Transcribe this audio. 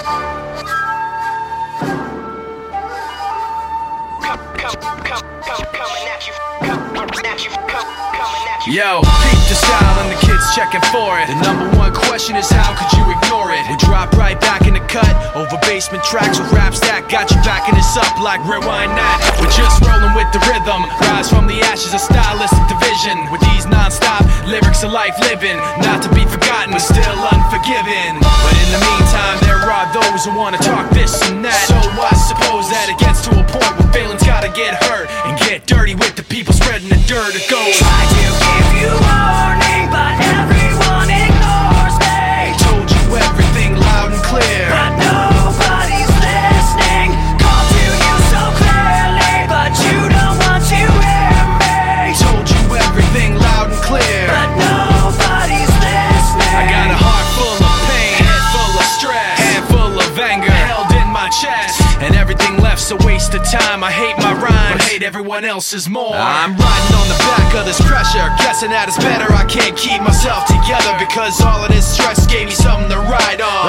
Yo, peep the style and the kids checking for it. The number one question is how could you ignore it? We drop right back in the cut, over basement tracks with raps that got you backing us up like rewind that. We're just rolling with the rhythm, rise from the ashes of stylistic division. With these non-stop lyrics of life living, not to be forgotten but still unforgiven. But in the meantime there are those who wanna talk this and that. So I suppose that it gets to a point where feelings gotta get hurt and get dirty with the people spreading the dirt. It goes, try to give you warning, but everyone ignores me. Told you everything loud and clear, but nobody's listening. Called to you so clearly, but you don't want to hear me. Told you everything loud and clear, but nobody's listening. I got a heart full of pain, head full of stress, hand full of anger held in my chest, and everything left's a waste of time. I hate my rhymes, but hate everyone else's more. I'm riding on the back of this pressure, guessing that it's better. I can't keep myself together because all of this stress gave me something to ride on.